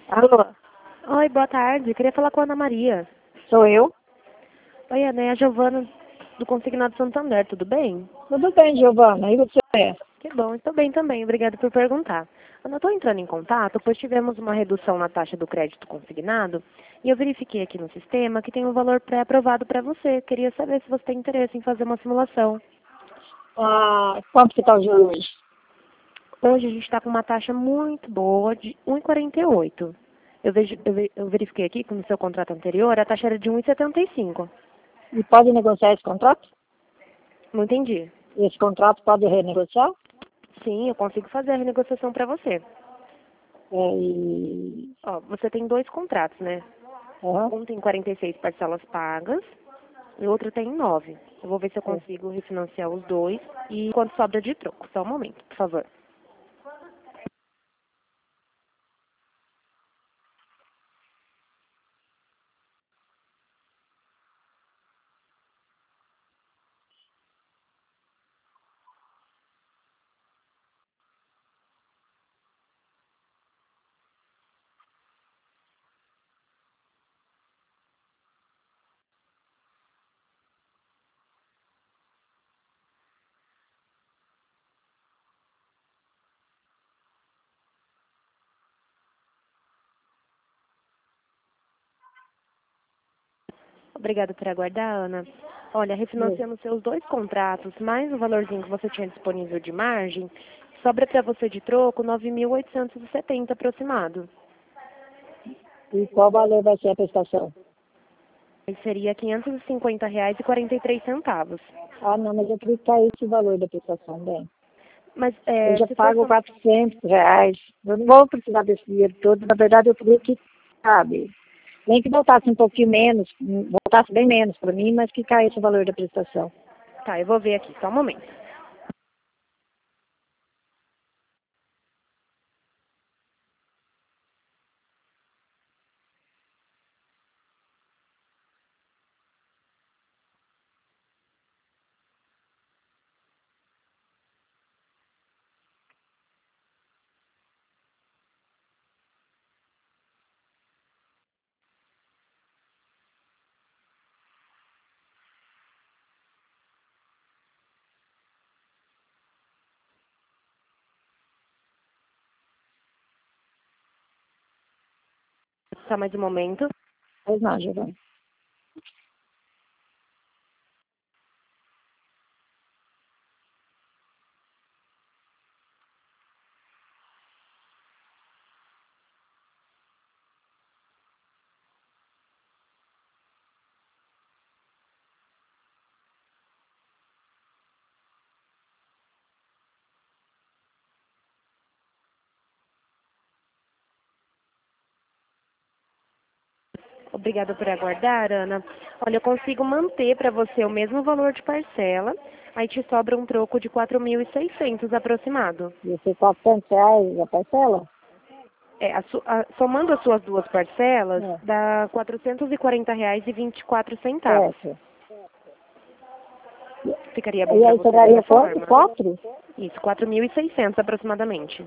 Alô, Oi, boa tarde. Queria falar com a Ana Maria. sou eu? Oi, Ana, é a Giovana do Consignado Santander, tudo bem? Tudo bem, Giovana, e você? Que bom, estou bem também, obrigada por perguntar. Ana, estou entrando em contato, pois tivemos uma redução na taxa do crédito consignado e eu verifiquei aqui no sistema que tem um valor pré-aprovado para você. Queria saber se você tem interesse em fazer uma simulação. Quanto que está o juro hoje? Hoje a gente está com uma taxa muito boa de 1,48. Eu verifiquei aqui que no seu contrato anterior a taxa era de 1,75. E pode negociar esse contrato? Não entendi. Esse contrato pode renegociar? Sim, eu consigo fazer a renegociação para você. É, e... Ó, você tem dois contratos, né? aham. Um tem 46 parcelas pagas e o outro tem 9. Eu vou ver se eu É. consigo refinanciar os dois e quanto sobra de troco. Só um momento, por favor. Obrigada por aguardar, Ana. Olha, refinanciando seus dois contratos, mais o valorzinho que você tinha disponível de margem, sobra para você de troco 9.870 aproximado. E qual valor vai ser a prestação? Aí seria R$ 550,43. Ah, não, mas eu queria que caísse o valor da prestação, bem. Mas Eu já se for pago R$ 400. Eu não vou precisar desse dinheiro todo. Na verdade, eu queria que, sabe, nem que voltasse um pouquinho menos, voltasse bem menos para mim, mas que caísse o valor da prestação. Tá, eu vou ver aqui, só um momento. Só mais um momento. Pois não, Giovana. Obrigada por aguardar, Ana. Olha, eu consigo manter para você o mesmo valor de parcela, aí te sobra um troco de 4.600 aproximado. Ia ser R$ 400 a parcela? É, somando as suas duas parcelas, É, dá R$ 440,24. certo. Ficaria bom E para aí você você dessa daria quanto? forma? 4? Isso, 4.600 aproximadamente.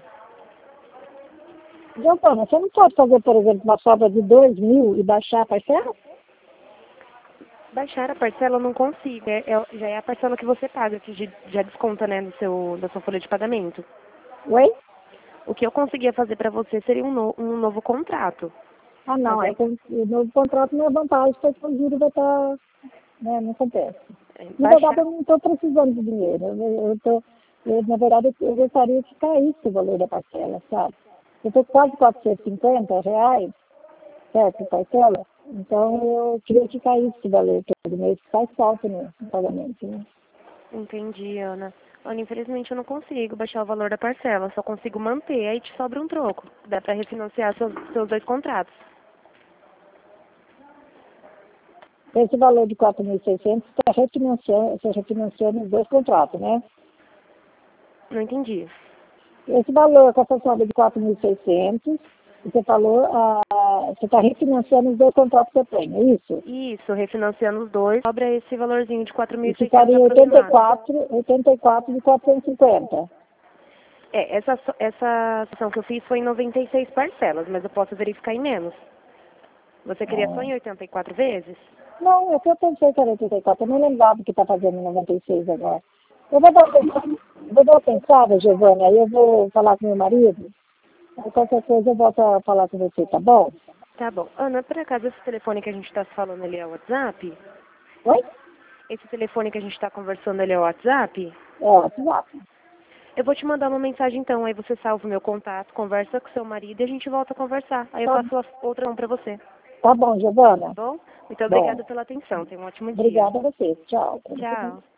Giovana, você não pode fazer, por exemplo, uma sobra de 2.000 e baixar a parcela? Baixar a parcela eu não consigo, já é a parcela que você paga, que já desconta, né, da sua folha de pagamento. Oi? O que eu conseguia fazer para você seria um novo contrato. Ah, Mas não. aí, O novo contrato não é vantagem, porque o juro vai estar, né, não acontece. Na verdade, baixar. eu não estou precisando de dinheiro. Na verdade, eu gostaria que caísse o valor da parcela, sabe? Eu estou quase R$ 450, certo, parcela? Então, eu queria que caísse o valor todo mês, que faz falta no pagamento, né? Entendi, Ana. Ana, infelizmente eu não consigo baixar o valor da parcela, só consigo manter, aí te sobra um troco. Dá para refinanciar seus dois contratos. Esse valor de 4.600 está refinanciando os dois contratos, né? Não entendi. Esse valor com essa sobra de 4.600, você falou, você está refinanciando os dois contratos que eu tenho, é isso? Isso, refinanciando os dois, sobra esse valorzinho de E 4.600 ficaria aproximado. 84 de 450. Essa ação que eu fiz foi em 96 parcelas, mas eu posso verificar em menos. Você queria só em 84 vezes? Não, é que eu pensei que era 84, eu não lembrava que está fazendo 96 agora. Eu vou dar uma pensada, Giovana, aí eu vou falar com meu marido, aí qualquer coisa eu volto a falar com você, tá bom? Tá bom. Ana, por acaso esse telefone que a gente está falando ali é o WhatsApp? Oi? Esse telefone que a gente está conversando ali é o WhatsApp? É, WhatsApp. Eu vou te mandar uma mensagem então, aí você salva o meu contato, conversa com seu marido e a gente volta a conversar. Aí eu Tá, faço outra mão pra você, tá bom, Giovana. tá bom? Muito Bom, obrigada pela atenção, tenha um ótimo dia. obrigada a você. Tchau. Tchau.